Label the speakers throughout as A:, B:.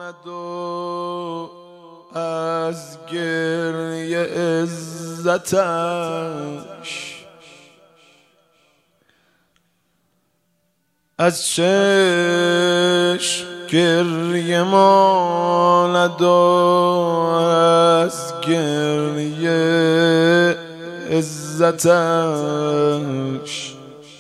A: ماند و از گریه عزتش از چشم گریه ماند و از گریه عزتش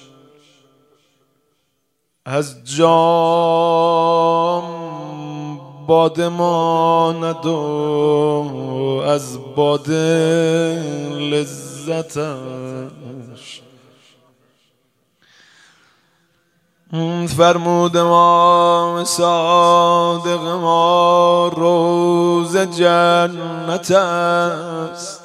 A: از جام باده ماند و از باده لذتش فرمود ما صادق ما روز جنت است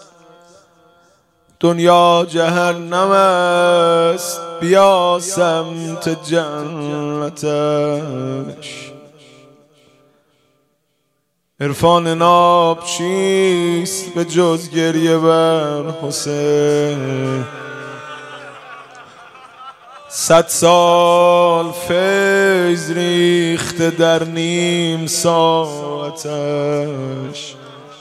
A: دنیا جهنم است بیا سمت جنتش عرفان ناب چیست به جز گریه بر حسین 100 سال فیض ریخته در نیم ساعتش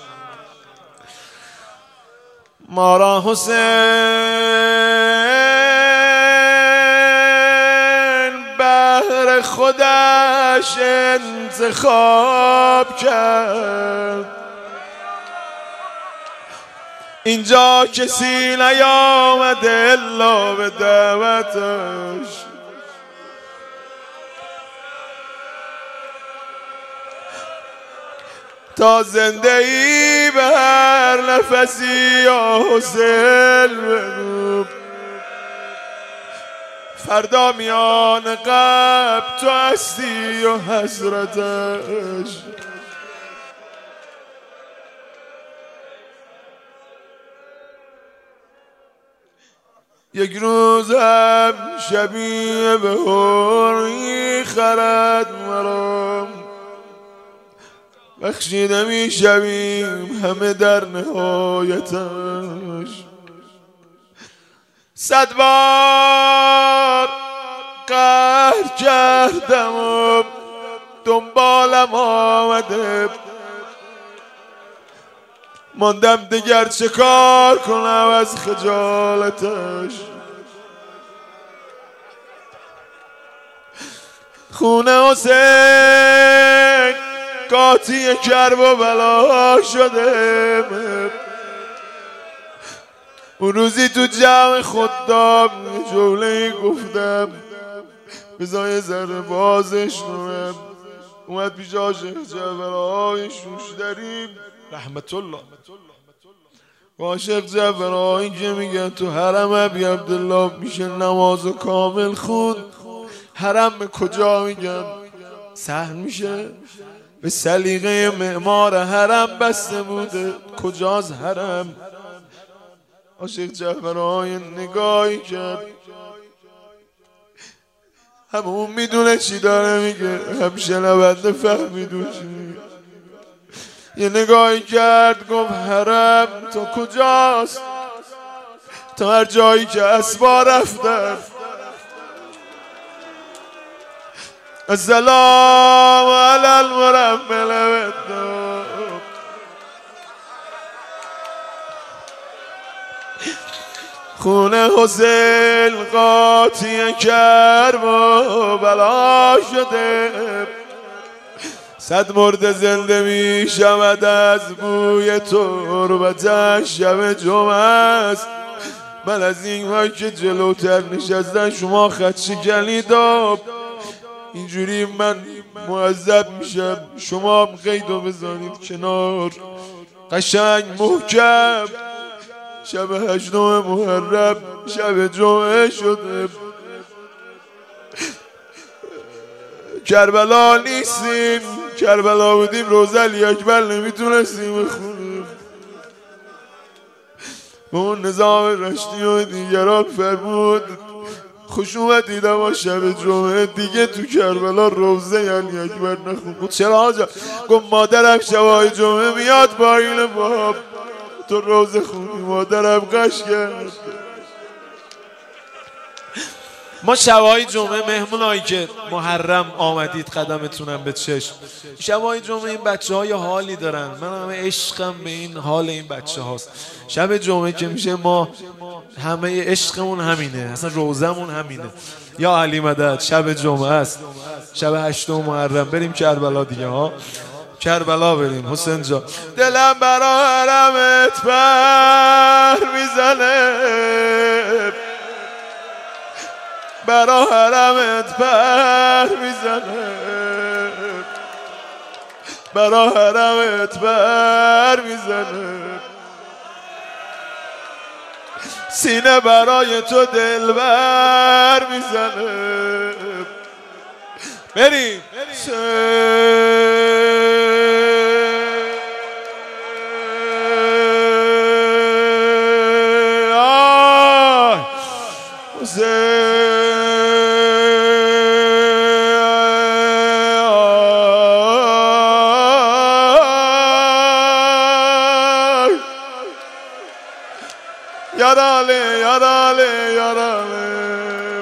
A: ما را حسین بهر خودش انتخاب کرد اینجا کسی نیامده الا به دعوتش تا زنده ای به هر نفسی یا حسین بگو فردا میان قبر تو هستی و حسرتش یک روزم شبیه به هوری خرد مرا بخشیده می شویم همه در نهایتش 100 بار قهر کردم و دنبالم آمده ماندم دیگر چه کار کنم از خجالتش خونه حسین قاطی کرب و بلا شده اون روزی تو جمع خدام جمله گفتم بذار ذره بازش کنم اومد پیش عاشق جعفرآقای شوشتری رحمت الله عاشق جعفرآقایی که میگن تو حرم ابی عبدالله میشه نماز کامل خون حرم به کجا میگن سهل میشه به سلیقه معمار حرم بسته بوده کجاست حرم عاشق جعفرآقای نگاهی کرد همون میدونه چی داره میگه هم شنونده فهمیدون چی میگه یه نگاهی کرد گفت حرم تو کجاست تا هر جایی که اسبا رفتن السلام علی المرمل خونه حسین قاطی کرب و بلا شده 100 مرد زنده می شود از بوی تربتش شب جمعه است من از این وقت که جلوتر نشستن شما خدشه کلیداب اینجوری من معذب میشم شما قیدو بذارید کنار قشنگ محکم شب 8 محرم شب جمعه شده کربلا نیستیم کربلا بودیم روزه علی اکبر نمیتونستیم بخونیم به اون نظام رشتی و دیگران فرمود خشومت دیدم و شب جمعه دیگه تو کربلا روزه علی اکبر نخون گفت چرا آجا گفت مادرم شبای جمعه میاد پایین باب تو روزه خونی مادرم قش کرد ما شبای جمعه مهمونایی که محرم آمدید قدمتونم به چشم، شبای جمعه این بچه های حالی دارن، من همه عشقم به این حال این بچه هاست. شب جمعه که میشه ما همه عشقمون همینه، اصلا روزمون همینه. یا علی مدد شب جمعه است، شب 8 محرم، بریم کربلا دیگه ها، کربلا بریم حسین جان. دلم برا حرمت پر میزنه، برا حرمت پر میزنه، برا حرمت پر میزنه، سینه برای تو دلبر میزنه. بریم یاراله یاراله یاراله.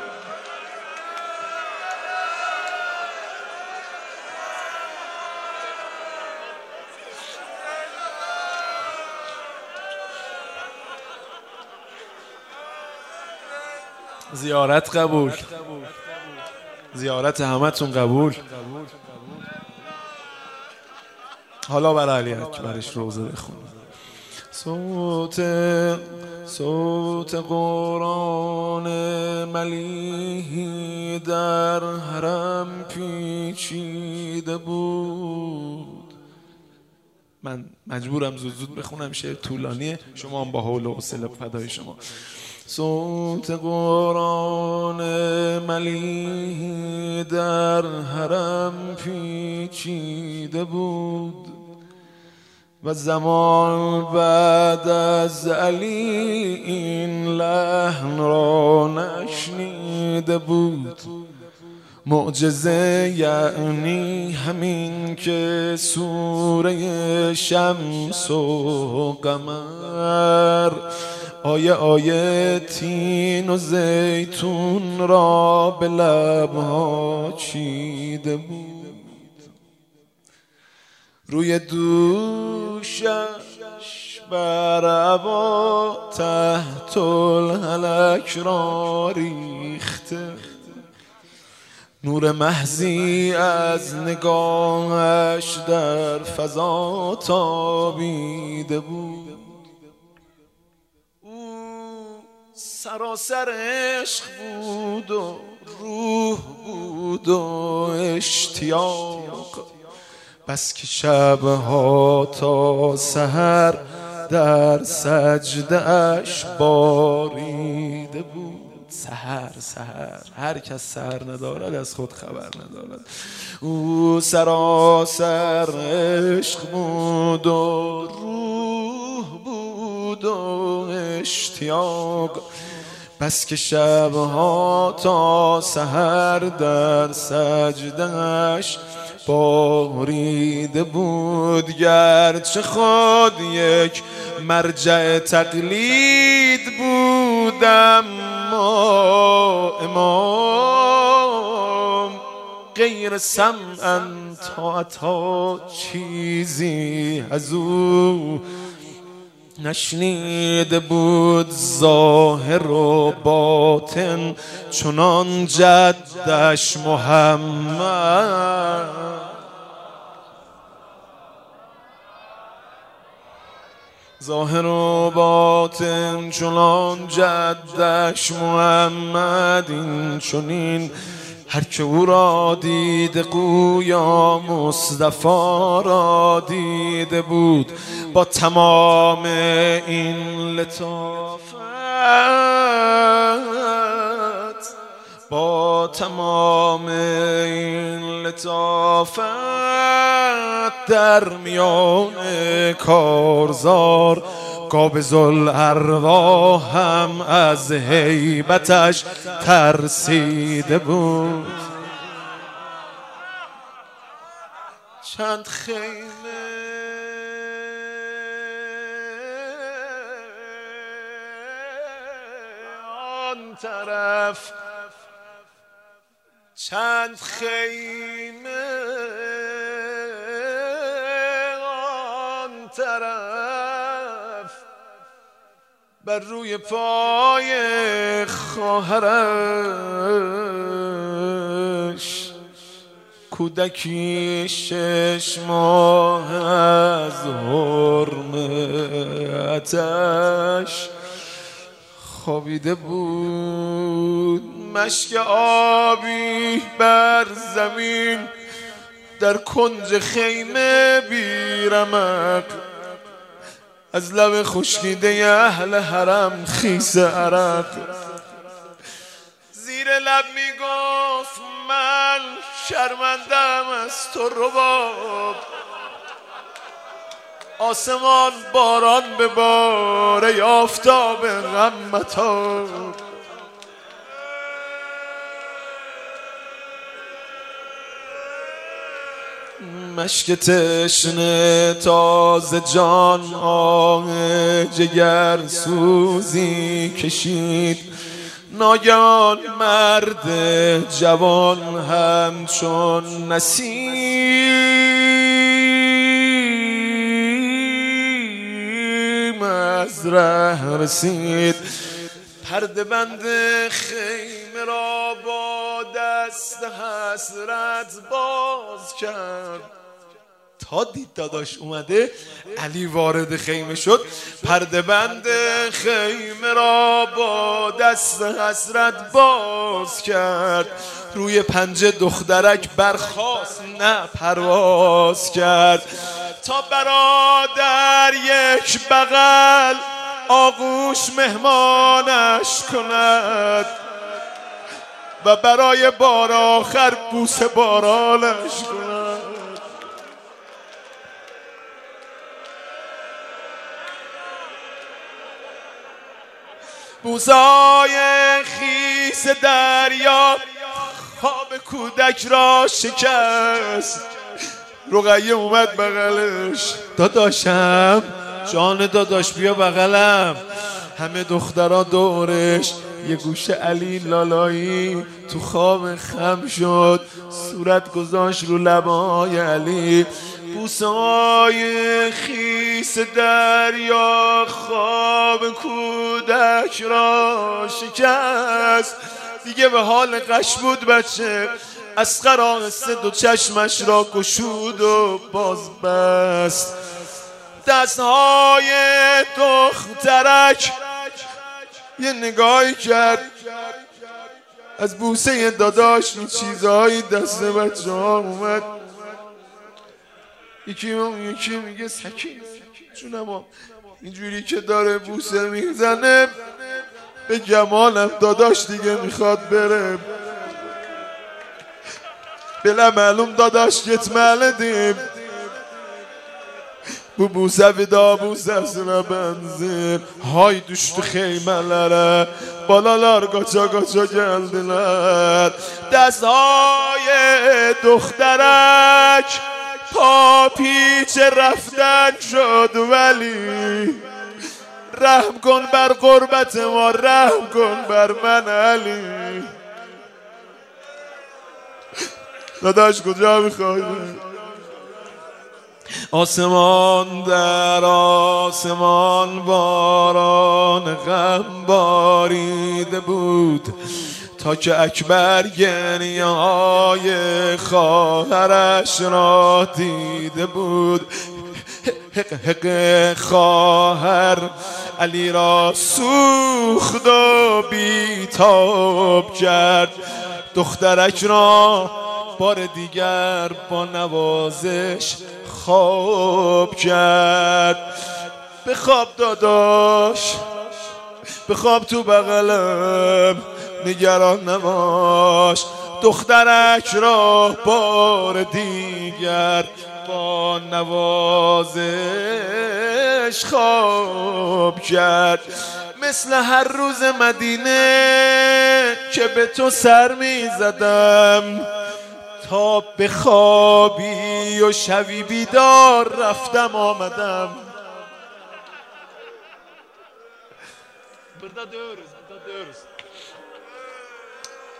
A: زیارت قبول، زیارت همتون قبول. حالا برای علی اکبرش روزه بخون. صوت قرآن ملیحی در حرم پیچیده بود. من مجبورم زود بخونم، شعر طولانیه، شما هم با حول و حوصله فدای شما. صوت قرآن ملیحی در حرم پیچیده بود و زمان بعد از علی این لحن را نشنیده بود. معجزه یعنی همین که سوره شمس و قمر آیه تین و زیتون را به لبها چیده بود. روی دوشش بر عبا تحت الحلک را ریخته، نور محضی از نگاهش در فضا تابیده بود. او سراسر عشق بود و روح بود و اشتیاق، بس که شبها تا سحر در سجده اش باریده بود. سحر هر کس سحر ندارد از خود خبر ندارد. او سراسر عشق بود و روح بود و اشتیاق، بس که شبها تا سحر در سجده اش باریده بود. گرچه خود یک مرجع تقلید بود، اما امام غیر سمعاً طاعتا چیزی از او نشنیده بود. ظاهر و باطن چنان جدش محمد، ظاهر و باطن چنان جدش محمد. این چنین هر که او را دیده گویا مصطفی را دیده بود. با تمام این لطافت، با تمام این لطافت، در میان کارزار قابض الارواح هم از هیبتش ترسیده بود. چند خیمه آن طرف چند خیمه آن طرف بر روی پای خواهرش کودکی 6 ماه از حرمتش خوابیده بود. مشک آبی بر زمین در کنج خیمه بیرمق از لب خشکیده اهل حرم خیس عرق زیر لب میگفت من شرمندم از تو رباب. آسمان باران بباره آفتاب غم متاب. مشک تشنه تازه جان آه جگر سوزی کشید. ناگهان مرد جوان همچون نسیم از ره رسید. پرده بند خیمه را با دست حسرت باز کرد. تا دید داداش اومده علی وارد خیمه شد. پرده بند خیمه را با دست حسرت باز کرد. روی پنجه دخترک برخاست نه پرواز کرد. تا برادر یک بغل آغوش مهمانش کند و برای بار آخر بوسه بارانش کند. بوسه‌های خیس دریا خواب کودک را شکست. رقیه اومد بغلش. داداشم جان داداش بیا بغلم. همه دخترها دورش. یه گوشه علی لالایی تو خواب خم شد. صورت گذاشت رو لبای علی. بوسه‌های خیس دریا خواب کودک را شکست. دیگه به حال غش بود بچه. اصغر آهسته دو چشمش را گشود و باز بست. دستهای دخترک یه نگاهی کرد. از بوسه داداش رو چیزهایی دست بچه ها اومد. یکی میگه سکین جونم اینجوری که داره بوسه میزنه به گمانم داداش دیگه میخواد بره. بلا معلوم داداش gitmeli deyip bu sevda bu sesine benzer. Hay düştü xeymelere balalar kaça kaça geldiler. دستهای دخترک پا پیچ رفتن شد ولی رحم کن بر قربت ما رحم کن بر من علی. داداش کجا میخوای؟ آسمان در آسمان باران غم باریده بود تا که اکبر گریه های خواهرش را دیده بود. حق حق خواهر علی را سوخت و بیتاب کرد. دخترک را بار دیگر با نوازش خواب کرد. بخواب داداش بخواب تو بغلم نگران نباش. دخترک را بار دیگر با نوازش خواب کرد. مثل هر روز مدینه که به تو سر می زدم تا بخوابی و شوی بیدار رفتم آمدم.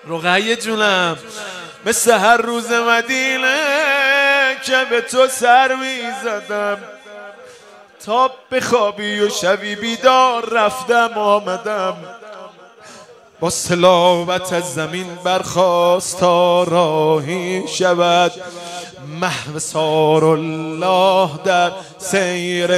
A: رقیه جونم مثل هر روز مدینه که به تو سر میزدم، تا بخوابی و شبی بیدار رفتم آمدم، با صلابت از زمین برخاست تا راهی شود، محو سار الله در سیر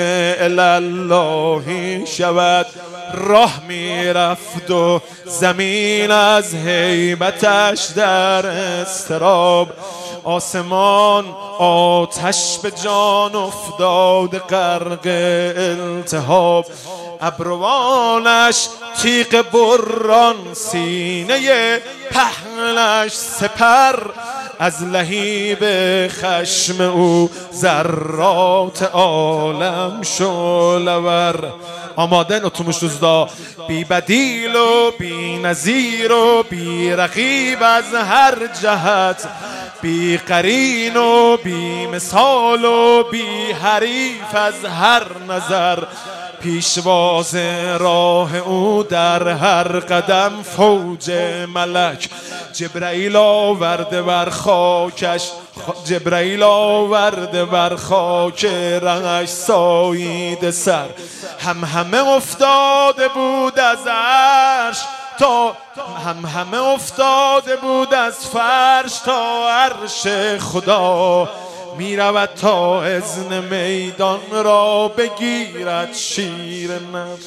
A: الله شود. راه میرفت و زمین از هیبتش در اضطراب، آسمان آتش به جان افتاد غرق التهاب، ابروانش تیغ بران سینه پهنش سپر، از لهیب خشم او ذرات عالم شعله‌ور. آمادن اتومش روزدا بی بدیل و بی نظیر و بی رقیب از هر جهت، بی قرین و بی مثال و بی حریف از هر نظر، پیشواز راه او در هر قدم فوج ملک، جبرائیل آورده بر خاکش، جبرائیل آورده بر خاک رهش سایید سر، همه افتاده بود از عرش تا همه افتاده بود از فرش تا عرش خدا، می رود تا اذن میدان را بگیرد شیر نفس.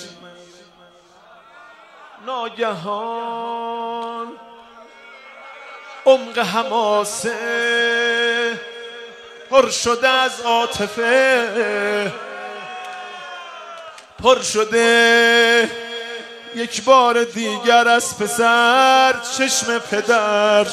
A: ناگهان عمق حماسه پر شده از عاطفه، پر شده یک بار دیگر از پسر، چشم پدر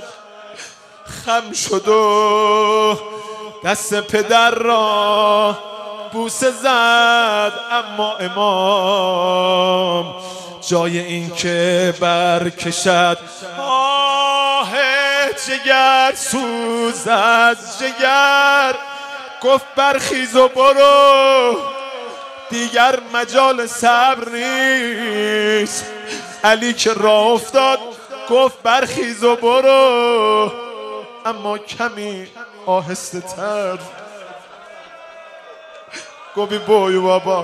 A: خم شد و دست پدر را بوسه زد، اما امام جای این که برکشد آه جگر سوز از جگر، گفت برخیز و برو دیگر مجال صبر نیست. علی که راه افتاد گفت برخیز و برو، اما کمی آهسته تر گفت بوی بابا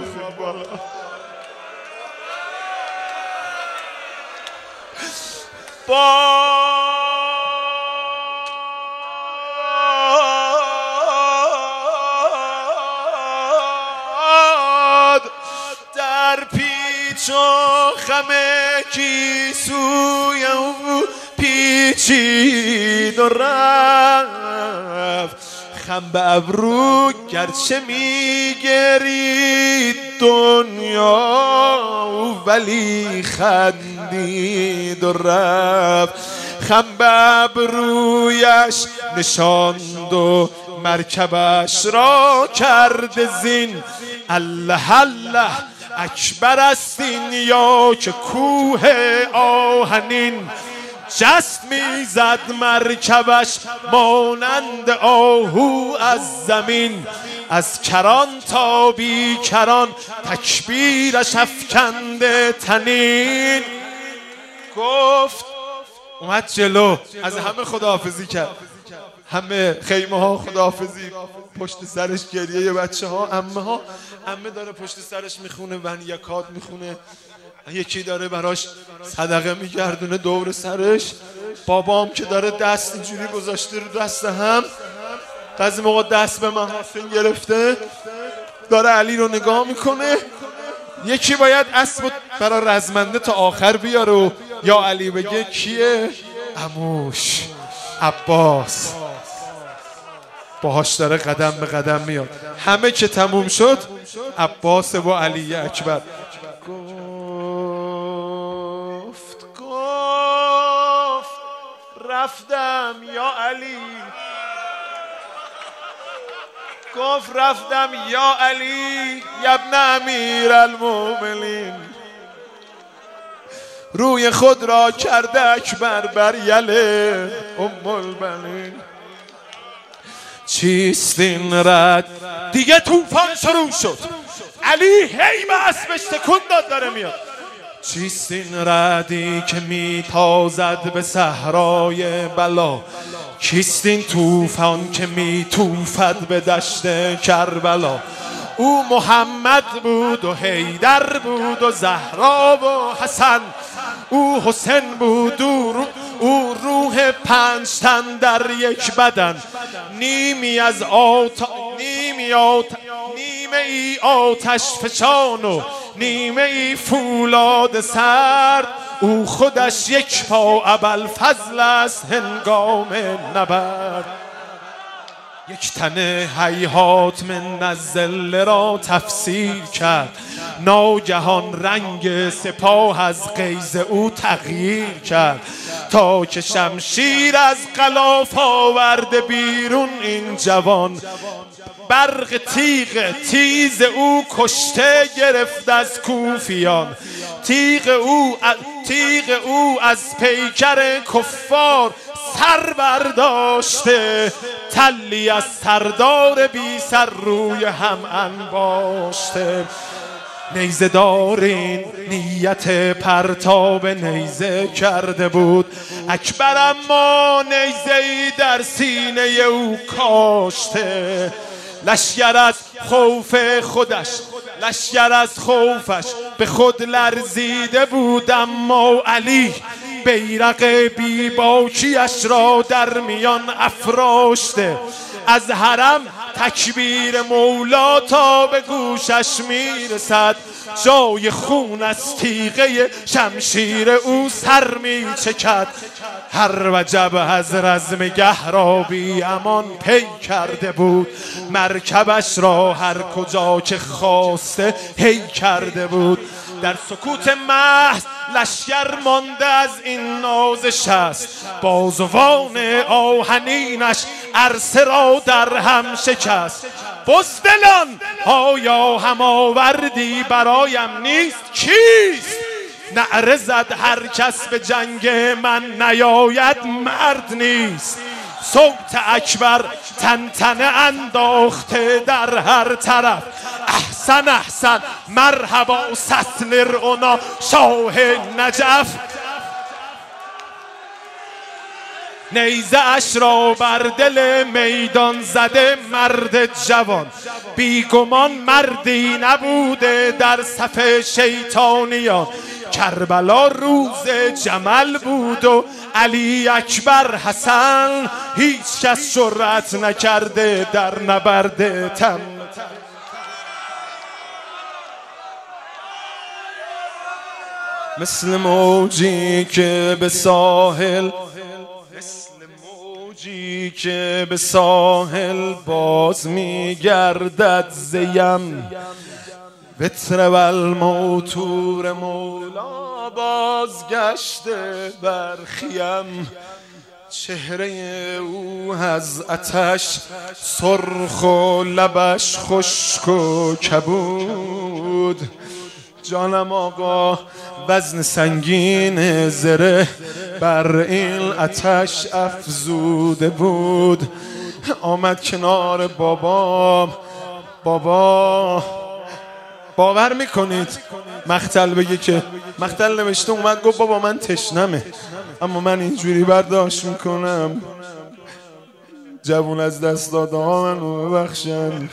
A: باد در پیچ و خم گیسوی او پیچید و رفت، خم به ابرو گرچه میگرید دنیا ولی خندید و رفت، خم به ابرویش نشاند و مرکبش را کرد زین، الله الله اکبر است این یا که کوه آهنین، جست میزد مرکبش مانند آهو از زمین، از کران تا بی کران تکبیرش افکنده تنین. گفت اومد جلو، از همه خداحافظی کرد، همه خیمه ها خداحافظی، پشت سرش گریه بچه ها، عمه داره پشت سرش میخونه ونیکات میخونه، یکی داره براش صدقه میگردونه دور سرش، بابام که داره دست اینجوری گذاشته رو دست هم، بعضی موقع دست به محاسن گرفته داره علی رو نگاه میکنه. یکی باید اسب برای رزمنده تا آخر بیاره و یا علی بگه کیه؟ عموش عباس باهاش داره قدم به قدم میاد. همه که تموم شد عباس و علی اکبر گفت رفتم یا علی، گفت رفتم یا علی ابن امیر المؤمنین، روی خود را کرده اکبر بر یله ام البنین. چیست این رد؟ دیگه طوفان شروع شد. علی هی به اسبش تکون داد داره میاد. چیست این رعدی که میتازد به صحرای بلا؟ کیست این طوفان که میتوفد به دشت کربلا؟ او محمد بود و حیدر بود و زهرا و حسن، او حسین بود او روح پنج تن در یک بدن. نیمی ای آتش فشان و نیمه ای فولاد سرد. او خودش یک پا ابوالفضل است هنگام نبرد. یک تن هیهات من الظل را تفسیر کرد، ناگهان رنگ سپاه از غیظ او تغییر کرد. تا که شمشیر از غلاف آورده بیرون این جوان، برق تیز او کشته گرفت از کوفیان. تیغ او از پیکر کفار سر برداشته، تلی از سردار بی سر روی هم انباشته. نیزه دارین نیت پرتاب نیزه کرده بود اکبر، اما نیزه‌ای در سینه او کاشته. لشکر از خوفش به خود لرزیده بود، اما علی بیرق بیباکیش را در میان افراشته. از حرم تکبیر مولا تا به گوشش میرسد، جای خون از تیغه شمشیر او سر میچکد. هر وجب از رزم گهرابی امان پی کرده بود، مرکبش را هر کجا که خواسته هی کرده بود. در سکوت محض لشکر مانده از این نازش است، بازوان آهنینش عرصه را در هم شکست. بزدلان آیا هم آوردی برایم نیست؟ کیست؟ نعره زد هر کس به جنگ من نیاید مرد نیست. صوت اکبر تنتنه انداخته در هر طرف، احسن مرحبا سسلر اونا شاه نجف. نیزه اش را بر دل میدان زده مرد جوان، بیگمان مردی نبوده در صف شیطانیان. کربلا روز جمل بود و علی اکبر حسن، هیچ کس جرأت نکرده در نبرد تن. مثل موجی که به ساحل باز میگردد زیم، بتر و الموتور مولا بازگشته بر خیم. چهره او از آتش سرخ و لبش خشک و کبود. جانم آقا وزن سنگین زره بر این آتش افزوده بود. آمد کنار بابا باور میکنید مقتل بگه که مقتل نوشته اومد گفت بابا من تشنمه، اما من اینجوری برداشت میکنم، جوون از دست داده ها منو ببخشن.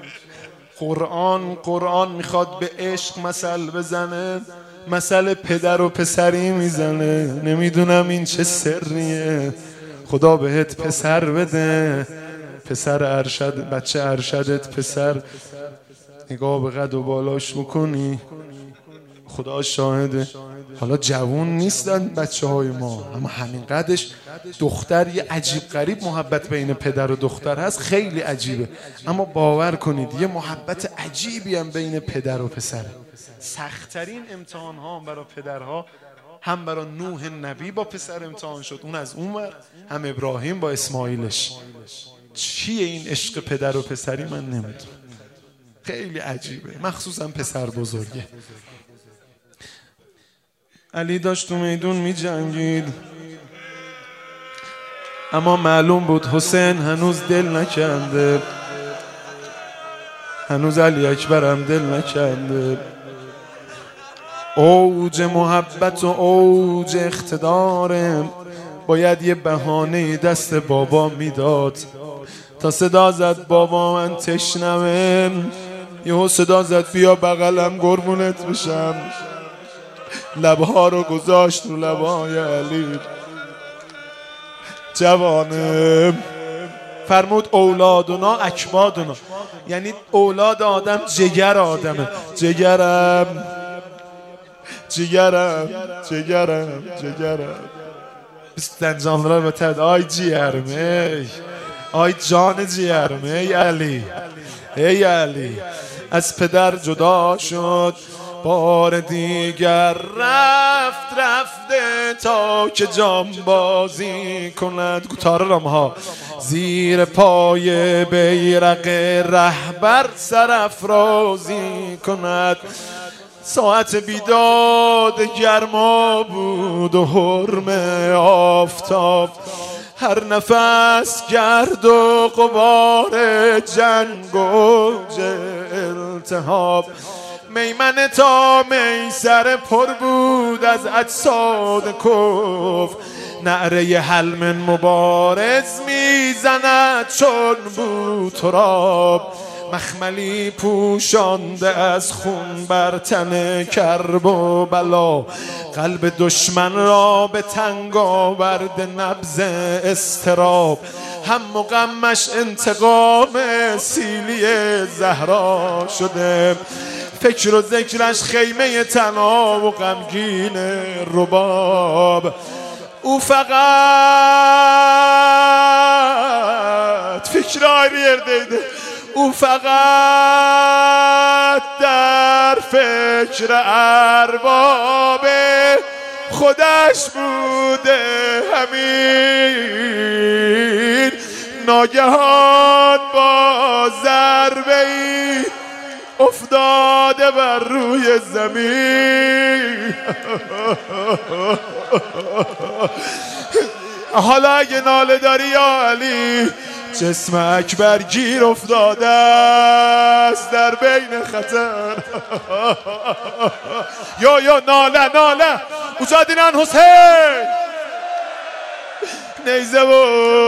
A: قرآن میخواد به عشق مثل بزنه، مثل پدر و پسری میزنه. نمیدونم این چه سریه، خدا بهت پسر بده، پسر ارشد، بچه ارشدت پسر. نگاه به قد و بالاش میکنی، خدا شاهده. حالا جوون نیستن بچه های ما، اما همین قدش دختر یه عجیب غریب محبت بین پدر و دختر هست، خیلی عجیبه. اما باور کنید یه محبت عجیبی هم بین پدر و پسره. سخت‌ترین امتحان ها هم برای پدرها، هم برای نوح نبی با پسر امتحان شد، اون از اون ور، هم ابراهیم با اسماعیلش. چیه این عشق پدر و پسری من نمیدونم، خیلی عجیبه، مخصوصا پسر بزرگه. علی داشت تو میدون می جنگید، اما معلوم بود حسین هنوز دل نکنده، هنوز علی اکبر هم دل نکنده. اوج محبت و اوج اقتدارم، باید یه بهانه دست بابا میداد. تا صدا زد بابا من تشنمم، یهو صدا زد بیا بغلم قربونت بشم. لبها رو گذاشت رو لبهای علی. جوانم فرمود اولادنا اکبادنا، یعنی اولاد آدم جگر آدمه. جگرم جگرم جگرم جگرم استنجانlar بتد آی جیرم آی جان جیرم ای علی ای علی. از پدر جدا شد بار دیگر، رفته تا که جانبازی کند. گوتارم ها زیر پای بیرق رهبر سرافرازی کند. ساعت بیداد گرما بود و حرم آفتاب، هر نفس گرد و غبار جنگ و التهاب. میمنه تا میسر پر بود از اجساد کفر، نعره حلم مبارز میزند چون بود تراب. مخملی پوشانده از خون بر تن کرب و بلا، قلب دشمن را به تنگ آورد نبض استراب. هم و غمش انتقام سیلی زهرا شده، فکر و ذکرش خیمه تنها و غمگین رباب. او فقط فکرهای بیردیده، او فقط در فکر ارباب خودش بوده. همین ناگهان با ضربه‌ای افتاده بر روی زمین. حالا اگه ناله داری یا علی، جسم اکبر گیر افتاده است در بین خطر. یا ناله ناله مجاهدینان حسین. نیزه و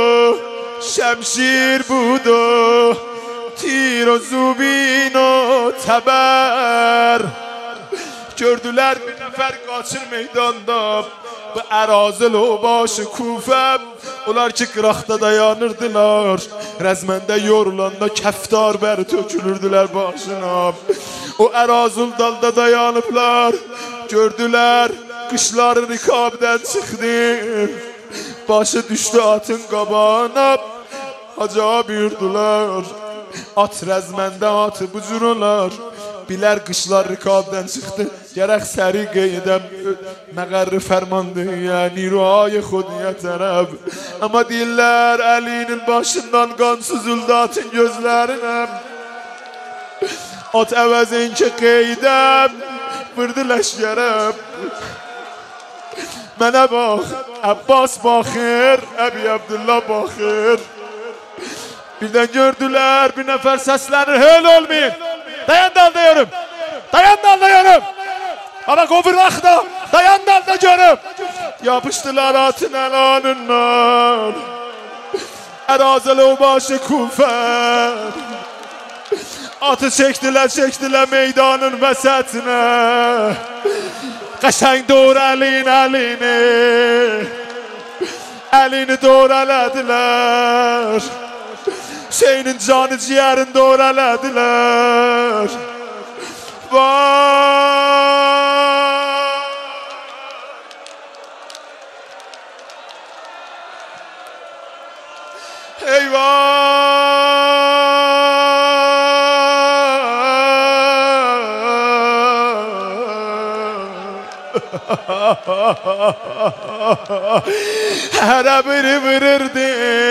A: شمشیر بود و تیر و زوبین و تبر. Gördüler bir nefer qaçır meydanda, bu ərazil o başı Kufə. Onlar ki qıraqda dayanırdılar, rəzməndə yorulanda kəftar bəri tökülürdülər başına. O ərazil dalda dayanıblar, gördülər qışlar rikabdən çıxdı. Başı düşdü atın qabağına, acaba buyurdular. At rəzməndə atı bu cür olar. Bilər qışlar rikabdən çıxdı, gərək səri qeydəm məqərri fərmandiyə niruhay xudiyə tərəb. Amma deyirlər Əlinin başından qan süzüldü atın gözlərinə. At əvəzin ki qeydəm vırdı ləşgərəm. Mənə bax, Abbas baxır, Əbi Abdullah baxır. Birdən gördülər bir nəfər səslənir, höl olmayın. Dayan dalda yürüm. Dayan dalda yürüm. Ama kovurlakta dayan dalda görüm. Yapıştılar atın elanından. Erazili o başı Kufe. Atı çektiler meydanın vəsətine. Qəşəng doğru əlini. Əlini doğru elədilər. Şeyinin canı ciğerini doğraladılar. Vay! Eyvah! Hərə biri vırırdı.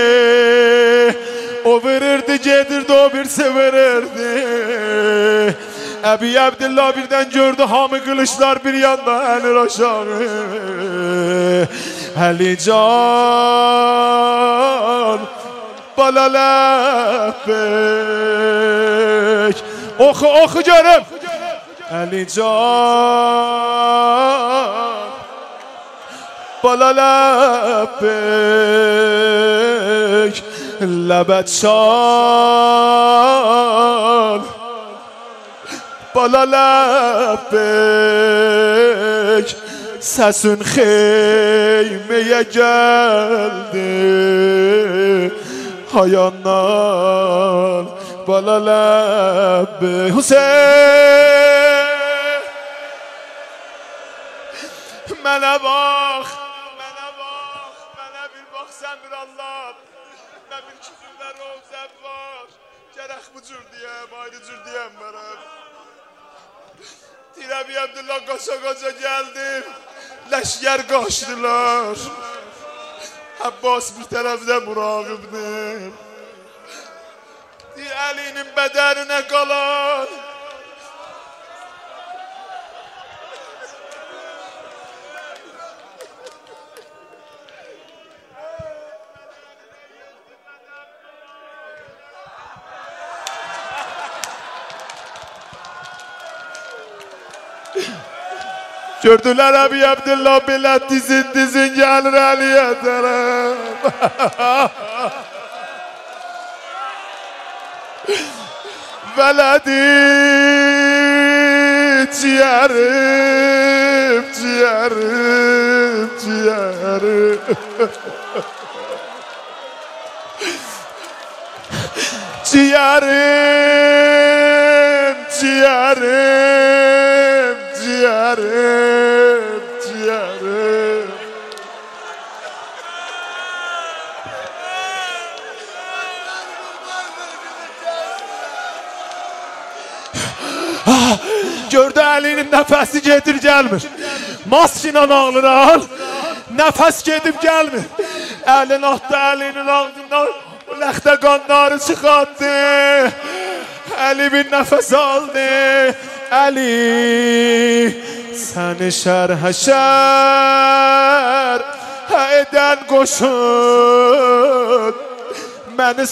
A: O verirdi, gedirdi, o birisi verirdi. Əbi Abdullah birden gördü hamı kılıçlar bir yanda, elir aşağı. Ali can bala ləbbek. Oxu görüm. علی جان بالا لبک لبت شان بالا لبک سسون خیمه geldi hayanlar بالا لبک حسین منه باخ منه bir baksam bir Allah ne bir küfürler olsam var gerek bu cür diyem ayrı cür diyem bana Tirabi Abdullah koşa koşa geldim leşker kaçtılar Abbas bir tarafta murakibdir Ali'nin bedenine kalan Gördüler abi Abdullah Bilat dizin gelir Ali'ye taraf. Veledi ciğerim ciğerim Gördü Ali'nin nefesi gedir gelmir Maskinan ağlır al Nefes gedib gelmir Elin attı Ali'nin ağzından Lexte qanları çıxartdı Ali bir nefes aldı Ali səni şərhəşər edən qoşun Məni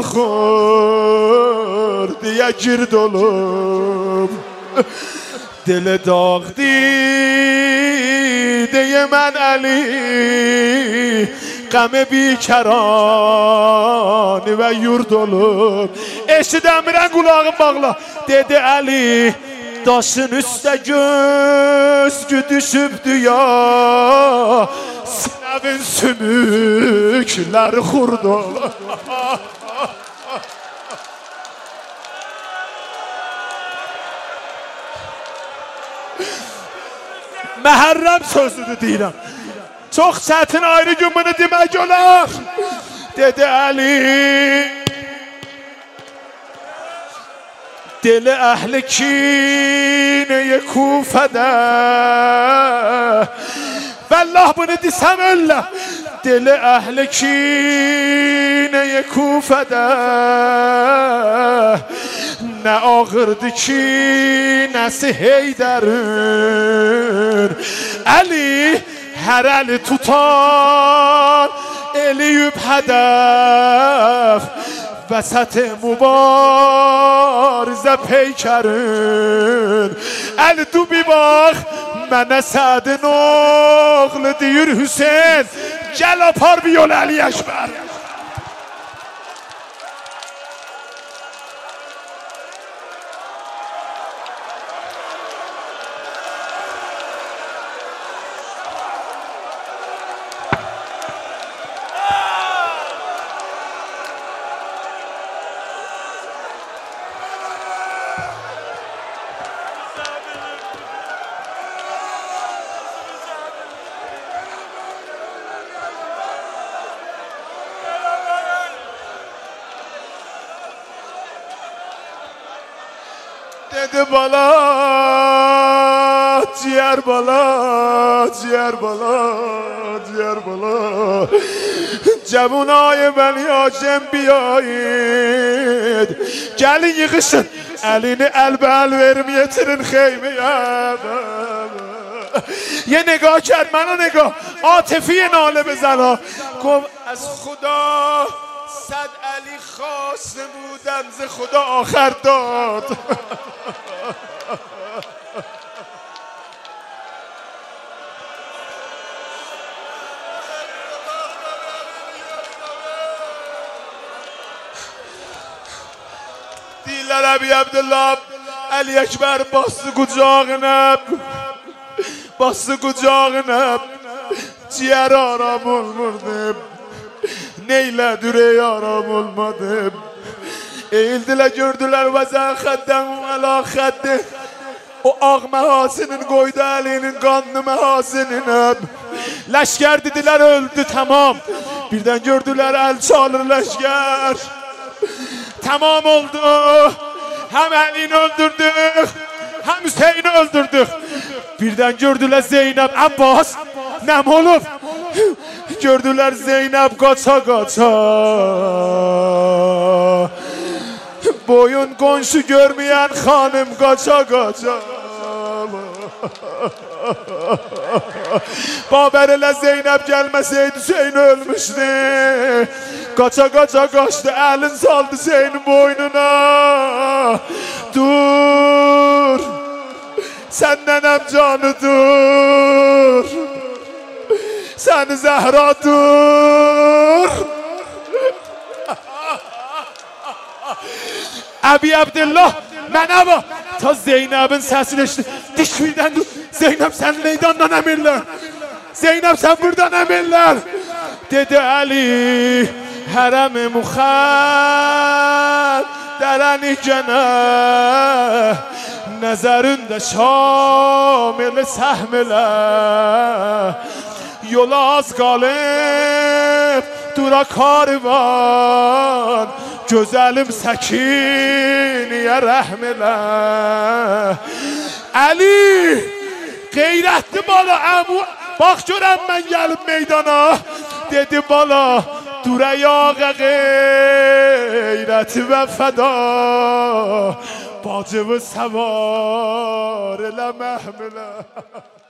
A: salxur deyə gird olub Dili dağdı deyə mən Əli Qəmi bikarani və yurd olub Eşidəmirən qulağım bağla dedi Əli Daşın üstə gözgü düşübdü ya Sinəvin sümükləri xurd olub Məhərrəm sözüdür deyirəm Çox çətin ayrı gün bunu demək olar Dedi Əli Dili əhli kinəyə kufədə Vəllah bunu desəm öllə Dili əhli kinəyə kufədə Nə ağırdı ki nəsi Heydərin Əli hər əli tutan eləyib hədəf Vəsət mübarizə peykərin Əli du bir bax mənə Sədin oğlu deyir Hüseyin Gəl apar bir yol Əli Əkbər Dedi bala, ciğer bala, ciğer bala, ciğer bala Cəmunay bəli acəm biyayid Gəlin yığışın, əlini əlbəl verim yetirin xeymiyə یه نگاه کرد منو نگاه عاطفی ناله بزن گفت از خدا صد علی خواسته بودم ز خدا آخر داد Deyirlər Əbi Abdullah Əli Əkbər bastı qucağına, bastı qucağına, ciğer aram olmurdu, neyle düreyi aram olmadı. Eğildiler gördüler vəzən xəddən əla xəddi, o ağ məhasinin koydu əlinin qanlı məhasinin. Leşker dediler öldü tamam, birden gördüler el çalır leşker. Tamam oldu, hem Ali'ni öldürdük, hem Hüseyin'i öldürdük. Birden gördüler Zeynep, Abbas, nem olup? Gördüler Zeynep kaça kaça. Boyun konşu görmeyen hanım kaça kaça. Baber ile Zeynep gelmeseydi Hüseyin ölmüştü. Kaça kaça kaçtı, elin saldı Hüseyin'in boynuna. Dur, senden hem canı dur. Sen Zehra dur. Əbi Abdullah mənə bak, ta Zeynep'in səsini eşitdi. Dişmiden dur. Zeynep sen meydandan emirler. Zeynep sen buradan emirler. Dedi Ali hərəm-i muxəd dərəni gənə, nəzərində şamil səhmilə. Yola az qalıb dura karvan, gözəlim səkiniyə rəhm elə. Ali qeyrətli bala, bak görəm mən gəlib meydana. Dedi bala dur ayağa qeyrəti və fəda, bacımı səvar elə məhmilə.